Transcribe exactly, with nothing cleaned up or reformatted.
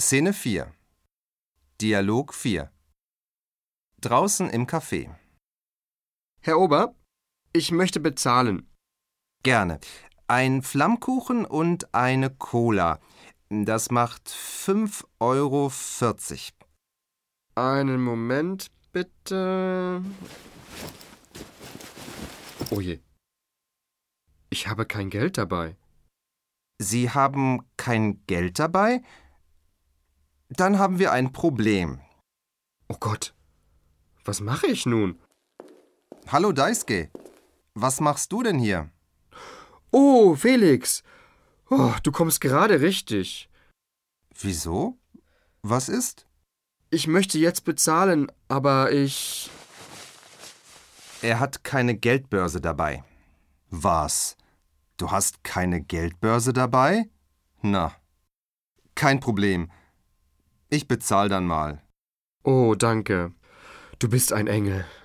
Szene vier. Dialog vier. Draußen im Café. Herr Ober, ich möchte bezahlen. Gerne. Ein Flammkuchen und eine Cola. Das macht fünf Euro vierzig. Einen Moment, bitte. Oh je. Ich habe kein Geld dabei. Sie haben kein Geld dabei? Dann haben wir ein Problem. Oh Gott, was mache ich nun? Hallo Daisuke, was machst du denn hier? Oh, Felix. Oh, du kommst gerade richtig. Wieso? Was ist? Ich möchte jetzt bezahlen, aber ich... Er hat keine Geldbörse dabei. Was? Du hast keine Geldbörse dabei? Na, kein Problem. Ich bezahl dann mal. Oh, danke. Du bist ein Engel.